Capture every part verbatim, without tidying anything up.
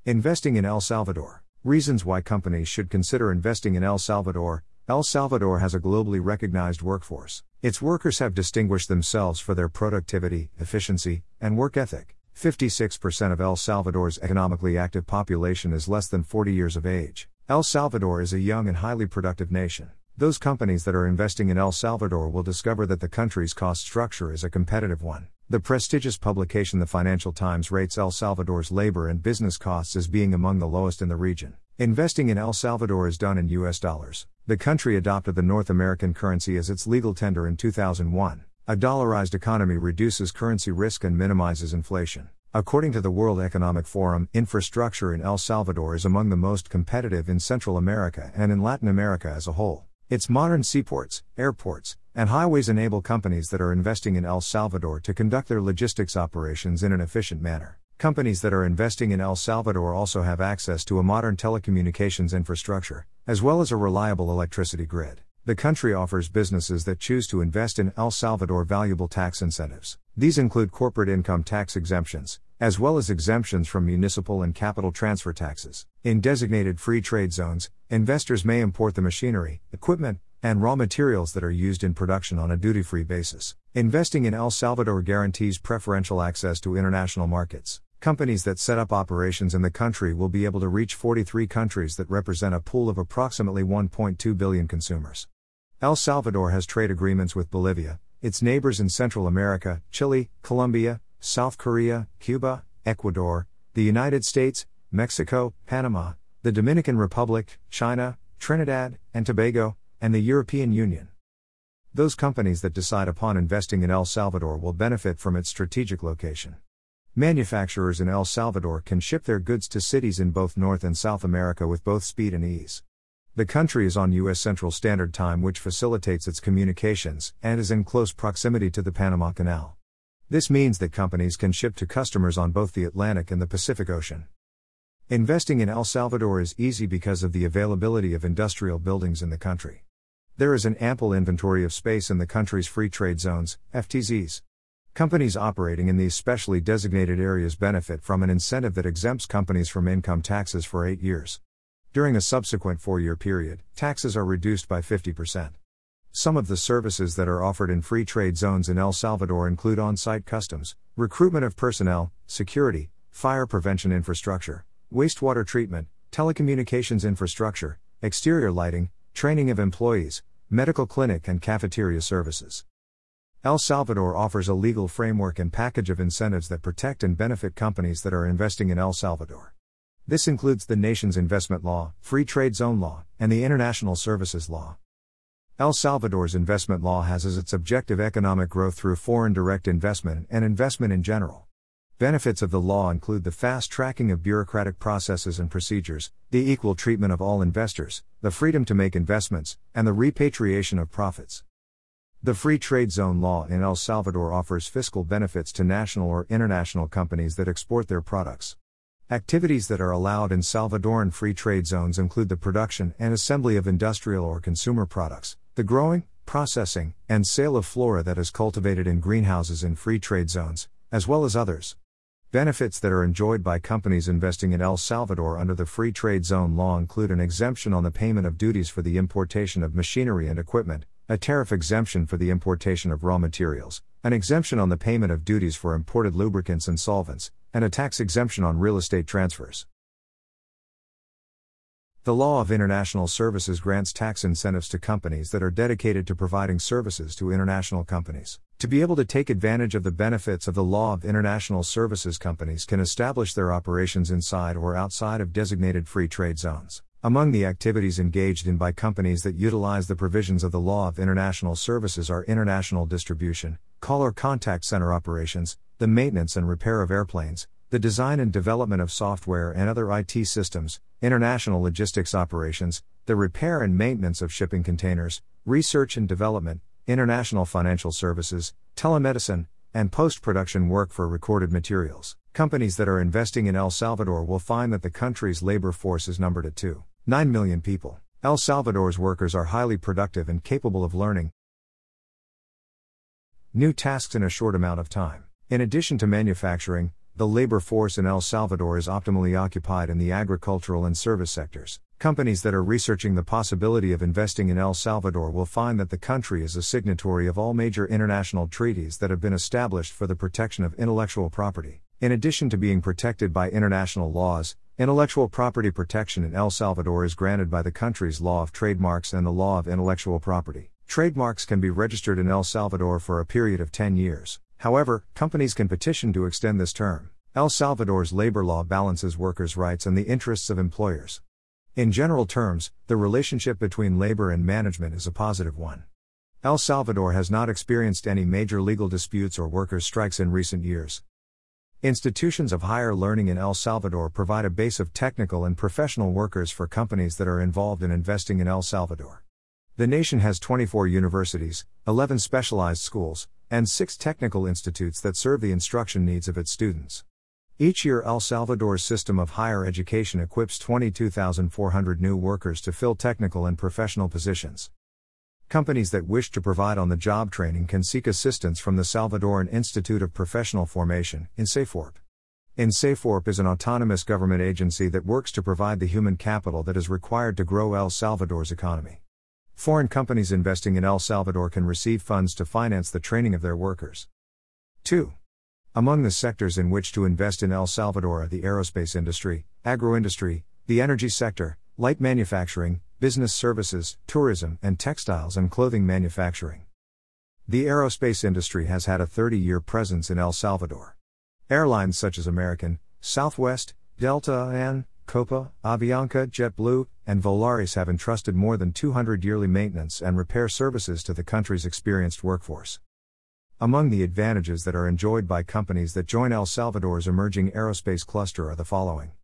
Investing in El Salvador. Reasons why companies should consider investing in El Salvador. El Salvador has a globally recognized workforce. Its workers have distinguished themselves for their productivity, efficiency, and work ethic. fifty-six percent of El Salvador's economically active population is less than forty years of age. El Salvador is a young and highly productive nation. Those companies that are investing in El Salvador will discover that the country's cost structure is a competitive one. The prestigious publication The Financial Times rates El Salvador's labor and business costs as being among the lowest in the region. Investing in El Salvador is done in U S dollars. The country adopted the North American currency as its legal tender in two thousand one. A dollarized economy reduces currency risk and minimizes inflation. According to the World Economic Forum, infrastructure in El Salvador is among the most competitive in Central America and in Latin America as a whole. Its modern seaports, airports, and highways enable companies that are investing in El Salvador to conduct their logistics operations in an efficient manner. Companies that are investing in El Salvador also have access to a modern telecommunications infrastructure, as well as a reliable electricity grid. The country offers businesses that choose to invest in El Salvador valuable tax incentives. These include corporate income tax exemptions, as well as exemptions from municipal and capital transfer taxes. In designated free trade zones, investors may import the machinery, equipment, and raw materials that are used in production on a duty-free basis. Investing in El Salvador guarantees preferential access to international markets. Companies that set up operations in the country will be able to reach forty-three countries that represent a pool of approximately one point two billion consumers. El Salvador has trade agreements with Bolivia, its neighbors in Central America, Chile, Colombia, South Korea, Cuba, Ecuador, the United States, Mexico, Panama, the Dominican Republic, China, Trinidad and Tobago, and the European Union. Those companies that decide upon investing in El Salvador will benefit from its strategic location. Manufacturers in El Salvador can ship their goods to cities in both North and South America with both speed and ease. The country is on U S Central Standard Time, which facilitates its communications, and is in close proximity to the Panama Canal. This means that companies can ship to customers on both the Atlantic and the Pacific Ocean. Investing in El Salvador is easy because of the availability of industrial buildings in the country. There is an ample inventory of space in the country's free trade zones, F T Zs. Companies operating in these specially designated areas benefit from an incentive that exempts companies from income taxes for eight years. During a subsequent four-year period, taxes are reduced by fifty percent. Some of the services that are offered in free trade zones in El Salvador include on-site customs, recruitment of personnel, security, fire prevention infrastructure, wastewater treatment, telecommunications infrastructure, exterior lighting, training of employees, medical clinic and cafeteria services. El Salvador offers a legal framework and package of incentives that protect and benefit companies that are investing in El Salvador. This includes the nation's investment law, free trade zone law, and the international services law. El Salvador's investment law has as its objective economic growth through foreign direct investment and investment in general. Benefits of the law include the fast tracking of bureaucratic processes and procedures, the equal treatment of all investors, the freedom to make investments, and the repatriation of profits. The free trade zone law in El Salvador offers fiscal benefits to national or international companies that export their products. Activities that are allowed in Salvadoran free trade zones include the production and assembly of industrial or consumer products, the growing, processing, and sale of flora that is cultivated in greenhouses in free trade zones, as well as others. Benefits that are enjoyed by companies investing in El Salvador under the free trade zone law include an exemption on the payment of duties for the importation of machinery and equipment, a tariff exemption for the importation of raw materials, an exemption on the payment of duties for imported lubricants and solvents, and a tax exemption on real estate transfers. The law of international services grants tax incentives to companies that are dedicated to providing services to international companies. To be able to take advantage of the benefits of the law of international services, companies can establish their operations inside or outside of designated free trade zones. Among the activities engaged in by companies that utilize the provisions of the law of international services are international distribution, call or contact center operations, the maintenance and repair of airplanes, the design and development of software and other I T systems, international logistics operations, the repair and maintenance of shipping containers, research and development, international financial services, telemedicine, and post-production work for recorded materials. Companies that are investing in El Salvador will find that the country's labor force is numbered at two point nine million people. El Salvador's workers are highly productive and capable of learning new tasks in a short amount of time. In addition to manufacturing, the labor force in El Salvador is optimally occupied in the agricultural and service sectors. Companies that are researching the possibility of investing in El Salvador will find that the country is a signatory of all major international treaties that have been established for the protection of intellectual property. In addition to being protected by international laws, intellectual property protection in El Salvador is granted by the country's law of trademarks and the law of intellectual property. Trademarks can be registered in El Salvador for a period of ten years. However, companies can petition to extend this term. El Salvador's labor law balances workers' rights and the interests of employers. In general terms, the relationship between labor and management is a positive one. El Salvador has not experienced any major legal disputes or workers' strikes in recent years. Institutions of higher learning in El Salvador provide a base of technical and professional workers for companies that are involved in investing in El Salvador. The nation has twenty-four universities, eleven specialized schools, and six technical institutes that serve the instruction needs of its students. Each year, El Salvador's system of higher education equips twenty-two thousand four hundred new workers to fill technical and professional positions. Companies that wish to provide on-the-job training can seek assistance from the Salvadoran Institute of Professional Formation, INSAFORP. INSAFORP is an autonomous government agency that works to provide the human capital that is required to grow El Salvador's economy. Foreign companies investing in El Salvador can receive funds to finance the training of their workers. two. Among the sectors in which to invest in El Salvador are the aerospace industry, agroindustry, the energy sector, light manufacturing, business services, tourism, and textiles and clothing manufacturing. The aerospace industry has had a thirty-year presence in El Salvador. Airlines such as American, Southwest, Delta and Copa, Avianca, JetBlue, and Volaris have entrusted more than two hundred yearly maintenance and repair services to the country's experienced workforce. Among the advantages that are enjoyed by companies that join El Salvador's emerging aerospace cluster are the following.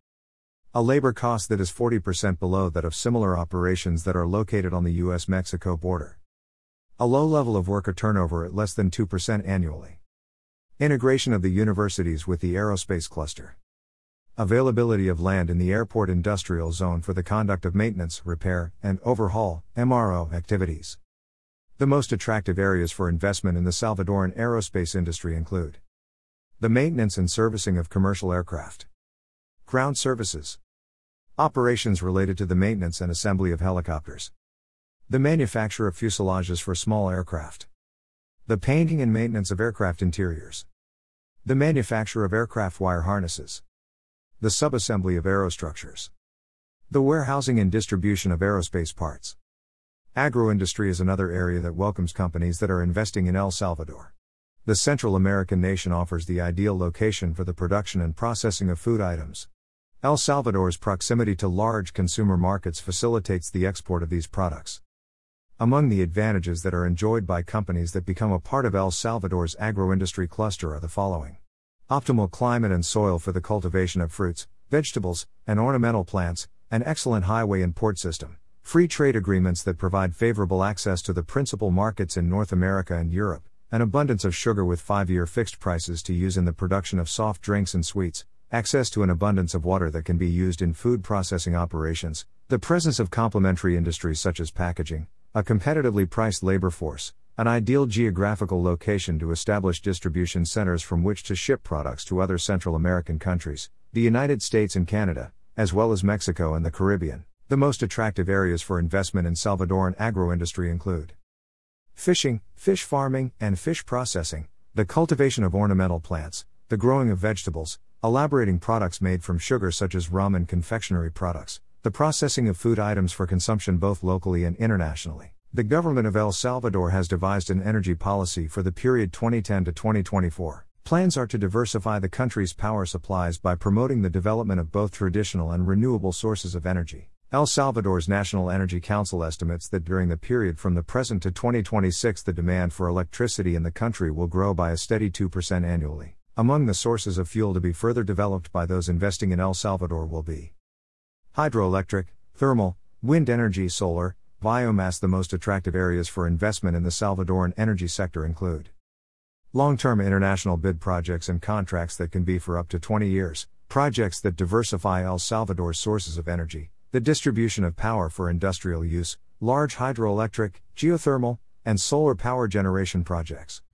A labor cost that is forty percent below that of similar operations that are located on the U S Mexico border. A low level of worker turnover at less than two percent annually. Integration of the universities with the aerospace cluster. Availability of land in the airport industrial zone for the conduct of maintenance, repair, and overhaul, M R O, activities. The most attractive areas for investment in the Salvadoran aerospace industry include the maintenance and servicing of commercial aircraft, ground services, operations related to the maintenance and assembly of helicopters, the manufacture of fuselages for small aircraft, the painting and maintenance of aircraft interiors, the manufacture of aircraft wire harnesses, the subassembly of aerostructures, the warehousing and distribution of aerospace parts. Agroindustry is another area that welcomes companies that are investing in El Salvador. The Central American nation offers the ideal location for the production and processing of food items. El Salvador's proximity to large consumer markets facilitates the export of these products. Among the advantages that are enjoyed by companies that become a part of El Salvador's agroindustry cluster are the following. Optimal climate and soil for the cultivation of fruits, vegetables, and ornamental plants, an excellent highway and port system, free trade agreements that provide favorable access to the principal markets in North America and Europe, an abundance of sugar with five-year fixed prices to use in the production of soft drinks and sweets, access to an abundance of water that can be used in food processing operations, the presence of complementary industries such as packaging, a competitively priced labor force, an ideal geographical location to establish distribution centers from which to ship products to other Central American countries, the United States and Canada, as well as Mexico and the Caribbean. The most attractive areas for investment in Salvadoran agroindustry include fishing, fish farming, and fish processing, the cultivation of ornamental plants, the growing of vegetables, elaborating products made from sugar such as rum and confectionery products, the processing of food items for consumption both locally and internationally. The government of El Salvador has devised an energy policy for the period twenty ten to twenty twenty-four. Plans are to diversify the country's power supplies by promoting the development of both traditional and renewable sources of energy. El Salvador's National Energy Council estimates that during the period from the present to twenty twenty-six the demand for electricity in the country will grow by a steady two percent annually. Among the sources of fuel to be further developed by those investing in El Salvador will be hydroelectric, thermal, wind energy, solar, biomass. The most attractive areas for investment in the Salvadoran energy sector include long-term international bid projects and contracts that can be for up to twenty years, projects that diversify El Salvador's sources of energy, the distribution of power for industrial use, large hydroelectric, geothermal, and solar power generation projects.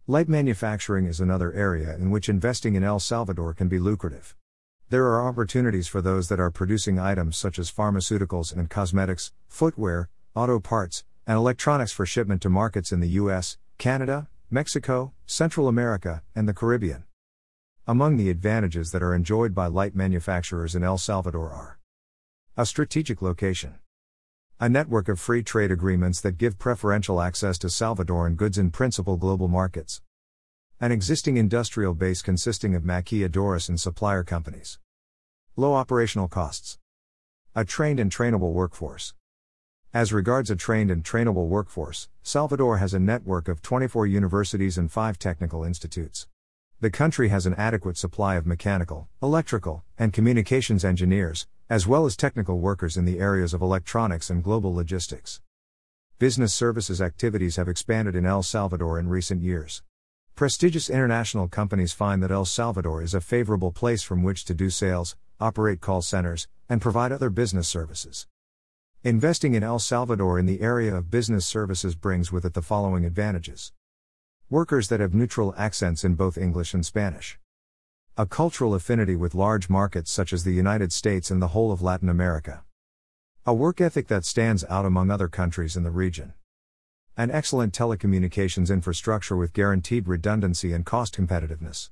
Light manufacturing is another area in which investing in El Salvador can be lucrative. There are opportunities for those that are producing items such as pharmaceuticals and cosmetics, footwear, auto parts, and electronics for shipment to markets in the U S, Canada, Mexico, Central America, and the Caribbean. Among the advantages that are enjoyed by light manufacturers in El Salvador are: a strategic location, a network of free trade agreements that give preferential access to Salvadoran goods in principal global markets, an existing industrial base consisting of maquiladoras and supplier companies, low operational costs, a trained and trainable workforce. As regards a trained and trainable workforce, Salvador has a network of twenty-four universities and five technical institutes. The country has an adequate supply of mechanical, electrical, and communications engineers, as well as technical workers in the areas of electronics and global logistics. Business services activities have expanded in El Salvador in recent years. Prestigious international companies find that El Salvador is a favorable place from which to do sales, operate call centers, and provide other business services. Investing in El Salvador in the area of business services brings with it the following advantages: workers that have neutral accents in both English and Spanish, a cultural affinity with large markets such as the United States and the whole of Latin America, a work ethic that stands out among other countries in the region, an excellent telecommunications infrastructure with guaranteed redundancy and cost competitiveness,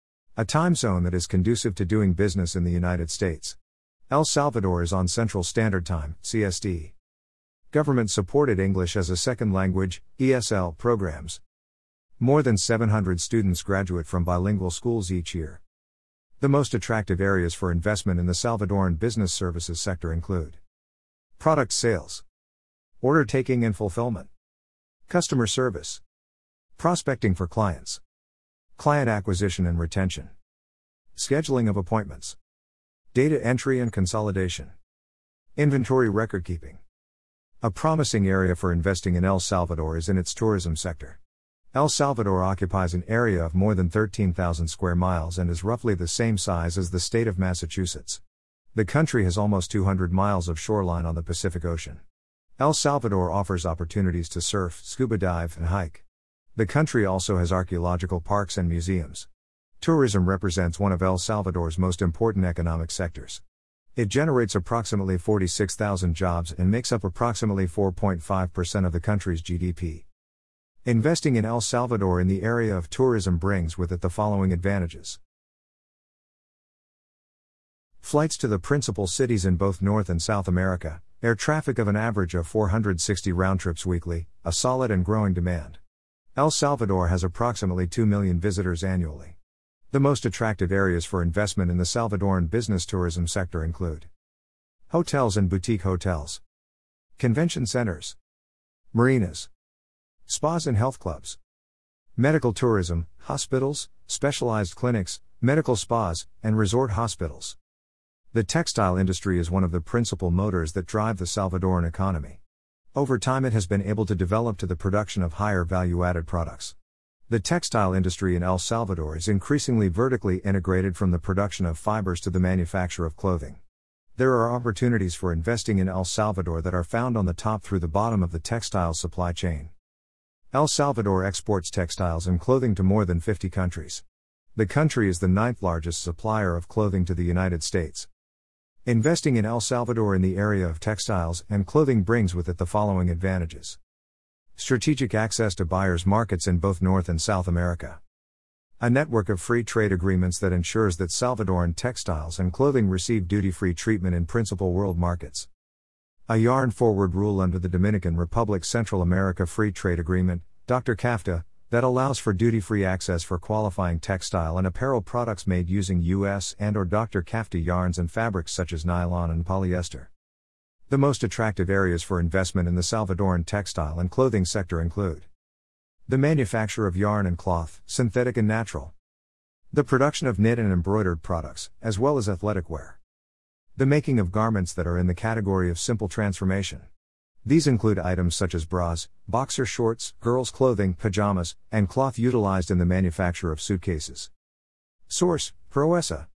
a time zone that is conducive to doing business in the United States. El Salvador is on Central Standard Time, C S T. Government-supported English as a Second Language, E S L, programs. More than seven hundred students graduate from bilingual schools each year. The most attractive areas for investment in the Salvadoran business services sector include product sales, order taking and fulfillment, customer service, prospecting for clients, client acquisition and retention, scheduling of appointments, data entry and consolidation, inventory record keeping. A promising area for investing in El Salvador is in its tourism sector. El Salvador occupies an area of more than thirteen thousand square miles and is roughly the same size as the state of Massachusetts. The country has almost two hundred miles of shoreline on the Pacific Ocean. El Salvador offers opportunities to surf, scuba dive, and hike. The country also has archaeological parks and museums. Tourism represents one of El Salvador's most important economic sectors. It generates approximately forty-six thousand jobs and makes up approximately four point five percent of the country's G D P. Investing in El Salvador in the area of tourism brings with it the following advantages: flights to the principal cities in both North and South America, air traffic of an average of four hundred sixty round trips weekly, a solid and growing demand. El Salvador has approximately two million visitors annually. The most attractive areas for investment in the Salvadoran business tourism sector include hotels and boutique hotels, convention centers, marinas, spas and health clubs, medical tourism, hospitals, specialized clinics, medical spas, and resort hospitals. The textile industry is one of the principal motors that drive the Salvadoran economy. Over time it has been able to develop to the production of higher value-added products. The textile industry in El Salvador is increasingly vertically integrated from the production of fibers to the manufacture of clothing. There are opportunities for investing in El Salvador that are found on the top through the bottom of the textile supply chain. El Salvador exports textiles and clothing to more than fifty countries. The country is the ninth largest supplier of clothing to the United States. Investing in El Salvador in the area of textiles and clothing brings with it the following advantages: strategic access to buyers' markets in both North and South America, a network of free trade agreements that ensures that Salvadoran textiles and clothing receive duty-free treatment in principal world markets, a yarn-forward rule under the Dominican Republic Central America Free Trade Agreement, Doctor CAFTA, that allows for duty-free access for qualifying textile and apparel products made using U S and or Doctor CAFTA yarns and fabrics such as nylon and polyester. The most attractive areas for investment in the Salvadoran textile and clothing sector include the manufacture of yarn and cloth, synthetic and natural, the production of knit and embroidered products, as well as athletic wear, the making of garments that are in the category of simple transformation. These include items such as bras, boxer shorts, girls' clothing, pajamas, and cloth utilized in the manufacture of suitcases. Source: Proesa.